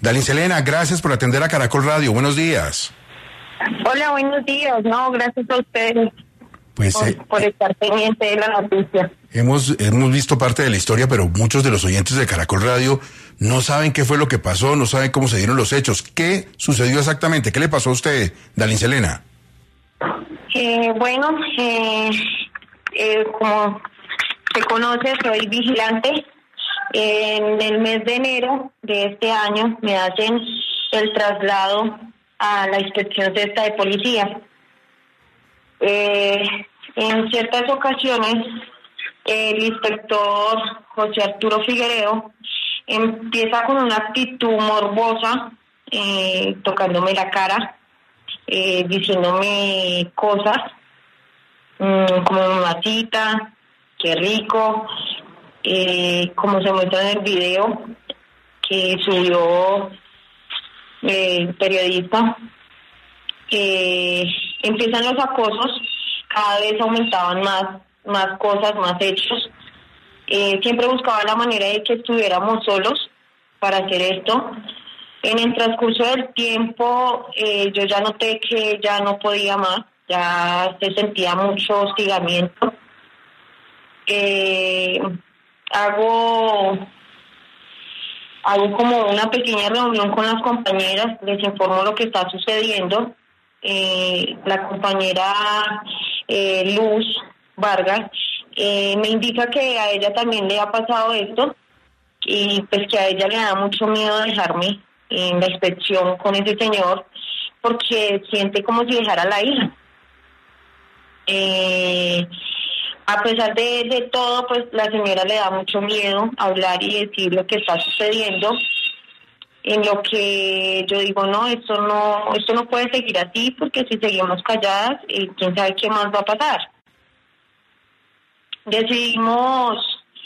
Dalin Selena, gracias por atender a Caracol Radio. Buenos días. Hola, buenos días. No, gracias a ustedes Pues, por estar pendiente de la noticia. Hemos visto parte de la historia, pero muchos de los oyentes de Caracol Radio no saben qué fue lo que pasó, no saben cómo se dieron los hechos. ¿Qué sucedió exactamente? ¿Qué le pasó a usted, Dalin Selena? Como se conoce, soy vigilante. En el mes de enero de este año me hacen el traslado a la inspección sexta de policía. En ciertas ocasiones, el inspector José Arturo Figuereo empieza con una actitud morbosa, tocándome la cara, diciéndome cosas como mamacita, qué rico, como se muestra en el video que subió el periodista. Empiezan los acosos, cada vez aumentaban más cosas, más hechos. Siempre buscaba la manera de que estuviéramos solos para hacer esto. En el transcurso del tiempo, yo ya noté que ya no podía más, ya se sentía mucho hostigamiento. Hago como una pequeña reunión con las compañeras, les informo lo que está sucediendo. La compañera Luz Vargas me indica que a ella también le ha pasado esto y pues que a ella le da mucho miedo dejarme en la inspección con ese señor porque siente como si dejara a la hija. A pesar de todo, pues la señora le da mucho miedo hablar y decir lo que está sucediendo, en lo que yo digo, no, esto no puede seguir así, porque si seguimos calladas, quién sabe qué más va a pasar. Decidimos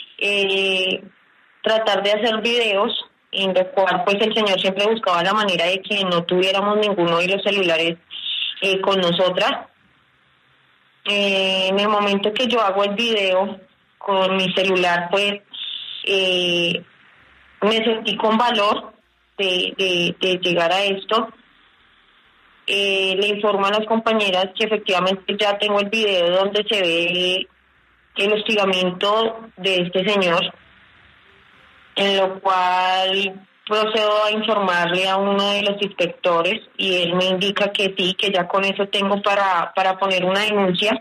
tratar de hacer videos, en lo cual pues el señor siempre buscaba la manera de que no tuviéramos ninguno de los celulares con nosotras. En el momento que yo hago el video con mi celular, pues me sentí con valor de llegar a esto. Le informo a las compañeras que efectivamente ya tengo el video donde se ve el hostigamiento de este señor, en lo cual procedo a informarle a uno de los inspectores y él me indica que sí, que ya con eso tengo para poner una denuncia.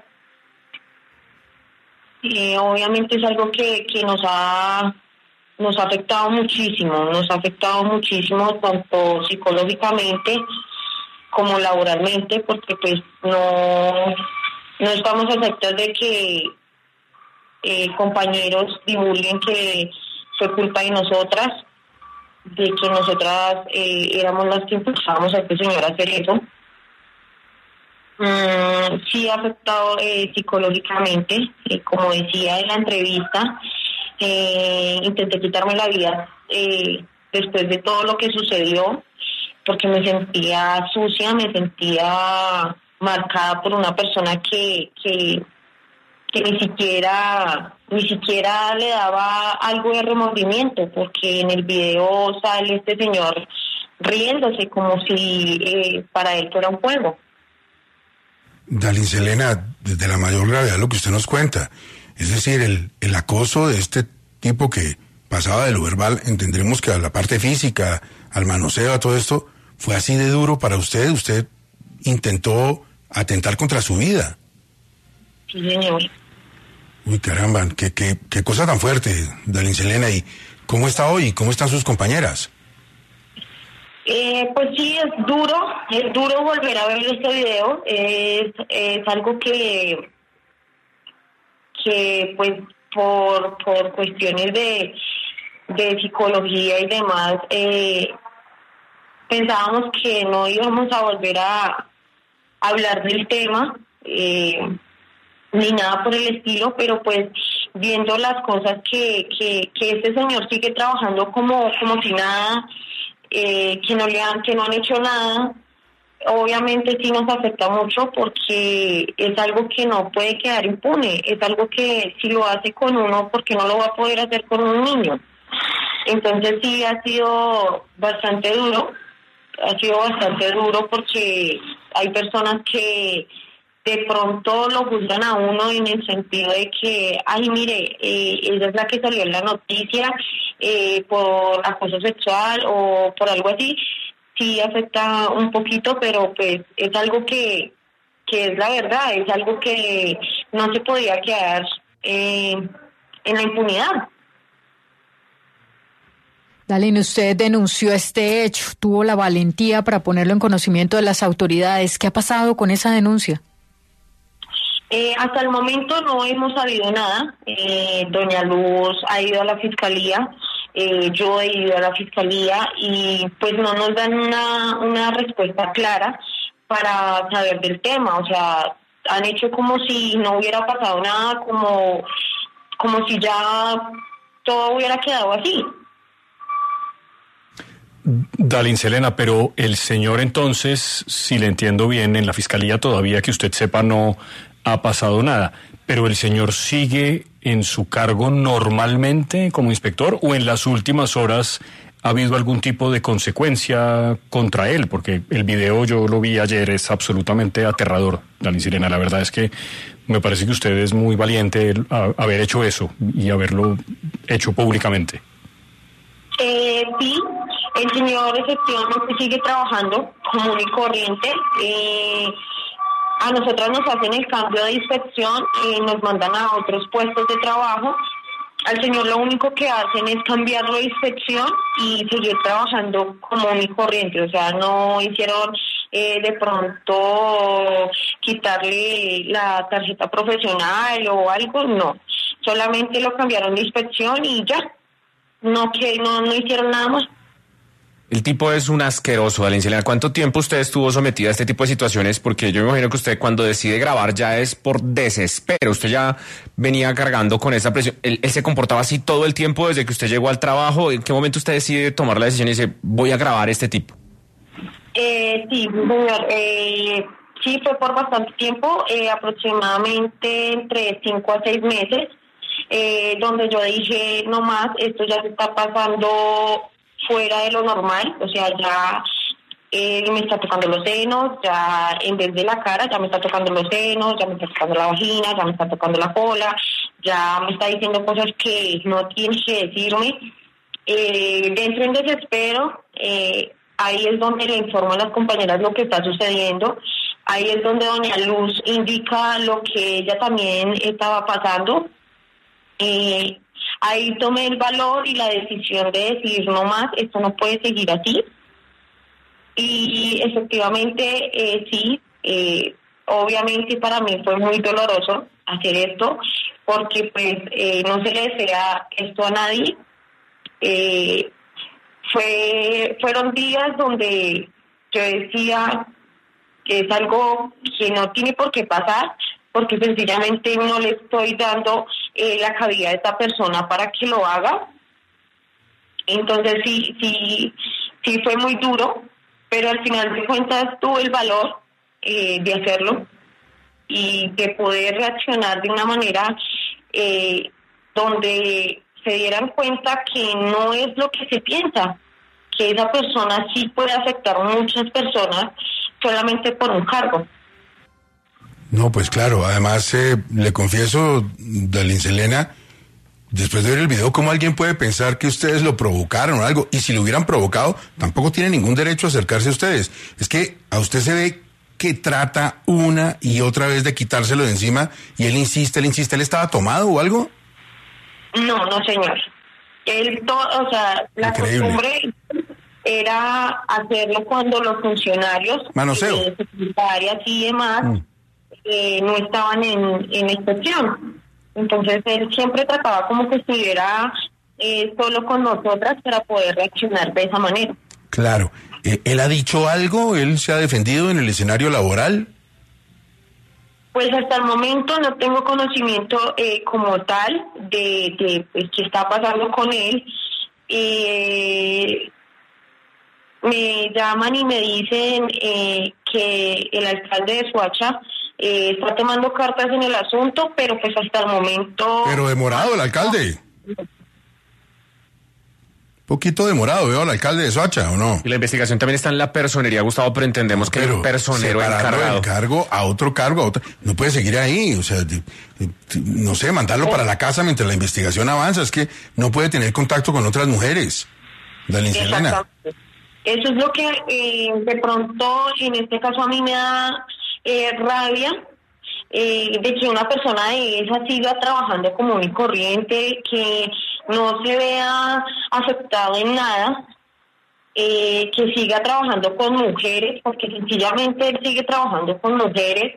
Obviamente es algo que nos ha afectado muchísimo, tanto psicológicamente como laboralmente, porque pues no estamos aceptas de que compañeros divulguen que fue culpa de nosotras, de que nosotras éramos las que impulsábamos a este señor a hacer eso. Sí ha afectado psicológicamente, como decía en la entrevista, intenté quitarme la vida después de todo lo que sucedió, porque me sentía sucia, me sentía marcada por una persona que ni siquiera le daba algo de remordimiento, porque en el video sale este señor riéndose como si para él fuera un juego. Dalin Selena, desde la mayor gravedad lo que usted nos cuenta, es decir, el acoso de este tipo que pasaba de lo verbal, entendremos que a la parte física, al manoseo, a todo esto, fue así de duro para usted intentó atentar contra su vida. Sí, señor. Uy, caramba, qué cosa tan fuerte, Dalin Selena. ¿Y cómo está hoy? ¿Cómo están sus compañeras? Pues sí, es duro volver a ver este video, es algo que pues por cuestiones de psicología y demás, pensábamos que no íbamos a volver a hablar del tema, ni nada por el estilo, pero pues viendo las cosas que este señor sigue trabajando como si nada, que no han hecho nada, obviamente sí nos afecta mucho porque es algo que no puede quedar impune, es algo que si lo hace con uno, porque no lo va a poder hacer con un niño. Entonces sí ha sido bastante duro, porque hay personas que de pronto lo juzgan a uno en el sentido de que, ay, mire, ella es la que salió en la noticia por acoso sexual o por algo así. Sí afecta un poquito, pero pues es algo que es la verdad, es algo que no se podía quedar en la impunidad. Dalin, usted denunció este hecho, tuvo la valentía para ponerlo en conocimiento de las autoridades. ¿Qué ha pasado con esa denuncia? Hasta el momento no hemos sabido nada. Doña Luz ha ido a la fiscalía, yo he ido a la fiscalía y pues no nos dan una respuesta clara para saber del tema. O sea, han hecho como si no hubiera pasado nada, como si ya todo hubiera quedado así. Dalin Selena, pero el señor entonces, si le entiendo bien, en la fiscalía todavía que usted sepa no ha pasado nada, pero el señor sigue en su cargo normalmente como inspector o en las últimas horas ha habido algún tipo de consecuencia contra él, porque el video yo lo vi ayer, es absolutamente aterrador, Dalin Selena. La verdad es que me parece que usted es muy valiente haber hecho eso y haberlo hecho públicamente. Sí, el señor efectivamente sigue trabajando común y corriente. A nosotros nos hacen el cambio de inspección, nos mandan a otros puestos de trabajo. Al señor lo único que hacen es cambiarlo de inspección y seguir trabajando común y corriente. O sea, no hicieron de pronto quitarle la tarjeta profesional o algo, no. Solamente lo cambiaron de inspección y ya. No hicieron nada más. El tipo es un asqueroso, Dalin Selena. ¿Cuánto tiempo usted estuvo sometida a este tipo de situaciones? Porque yo me imagino que usted cuando decide grabar ya es por desespero. Usted ya venía cargando con esa presión. ¿Él se comportaba así todo el tiempo desde que usted llegó al trabajo? ¿En qué momento usted decide tomar la decisión y dice, voy a grabar a este tipo? Sí, señor. Sí, fue por bastante tiempo, aproximadamente entre 5 a 6 meses, donde yo dije, no más, esto ya se está pasando fuera de lo normal, o sea, ya me está tocando los senos, ya en vez de la cara, ya me está tocando los senos, ya me está tocando la vagina, ya me está tocando la cola, ya me está diciendo cosas que no tiene que decirme. Dentro en desespero, ahí es donde le informo a las compañeras lo que está sucediendo, ahí es donde doña Luz indica lo que ella también estaba pasando. Ahí tomé el valor y la decisión de decir, no más, esto no puede seguir así. Y efectivamente, sí, obviamente para mí fue muy doloroso hacer esto, porque pues no se le desea esto a nadie. Fueron días donde yo decía que es algo que no tiene por qué pasar, porque sencillamente no le estoy dando la cabida a esta persona para que lo haga. Entonces sí fue muy duro, pero al final de cuentas tuve el valor de hacerlo y de poder reaccionar de una manera donde se dieran cuenta que no es lo que se piensa, que esa persona sí puede afectar a muchas personas solamente por un cargo. No, pues claro, además le confieso, Dalin Selena, después de ver el video, ¿cómo alguien puede pensar que ustedes lo provocaron o algo? Y si lo hubieran provocado, tampoco tiene ningún derecho a acercarse a ustedes. Es que a usted se ve que trata una y otra vez de quitárselo de encima y él insiste, ¿él estaba tomado o algo? No, señor. La costumbre era hacerlo cuando los funcionarios, manoseo, secretarias y demás, no estaban en inspección. Entonces él siempre trataba como que estuviera solo con nosotras para poder reaccionar de esa manera. Claro. ¿Él ha dicho algo? ¿Él se ha defendido en el escenario laboral? Pues hasta el momento no tengo conocimiento como tal de pues, qué está pasando con él. Me llaman y me dicen que el alcalde de Soacha está tomando cartas en el asunto, pero pues hasta el momento... Pero demorado el alcalde. poquito demorado, veo al alcalde de Soacha, ¿o no? Y la investigación también está en la personería, Gustavo, pero entendemos que el personero encargado. El cargo a otro cargo, no puede seguir ahí, o sea, no sé, mandarlo para la casa mientras la investigación avanza, es que no puede tener contacto con otras mujeres. Dalin Selena. Eso es lo que de pronto en este caso a mí me da rabia, de que una persona de esa siga trabajando común y corriente, que no se vea afectado en nada, que siga trabajando con mujeres, porque sencillamente él sigue trabajando con mujeres.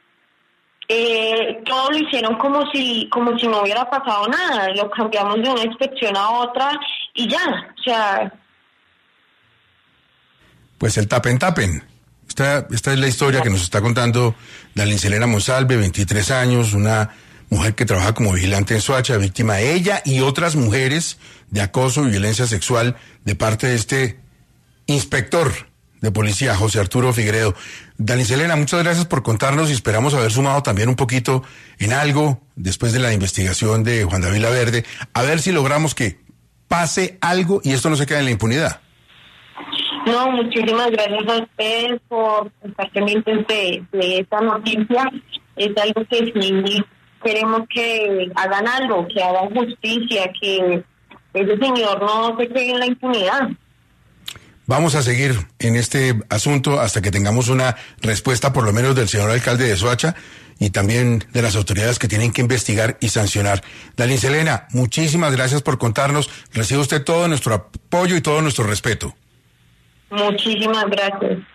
Todo lo hicieron como si no hubiera pasado nada, lo cambiamos de una inspección a otra y ya, o sea... Pues el tapen. Esta es la historia que nos está contando Dalin Selena Monsalve, 23 años, una mujer que trabaja como vigilante en Soacha, víctima de ella y otras mujeres de acoso y violencia sexual de parte de este inspector de policía, José Arturo Figueredo. Dalin Selena, muchas gracias por contarnos y esperamos haber sumado también un poquito en algo después de la investigación de Juan David Laverde, a ver si logramos que pase algo y esto no se quede en la impunidad. No, muchísimas gracias a ustedes por estar pendientes de esta noticia. Es algo que sí queremos que hagan algo, que hagan justicia, que ese señor no se quede en la impunidad. Vamos a seguir en este asunto hasta que tengamos una respuesta por lo menos del señor alcalde de Soacha y también de las autoridades que tienen que investigar y sancionar. Dalin Selena, muchísimas gracias por contarnos. Recibe usted todo nuestro apoyo y todo nuestro respeto. Muchísimas gracias.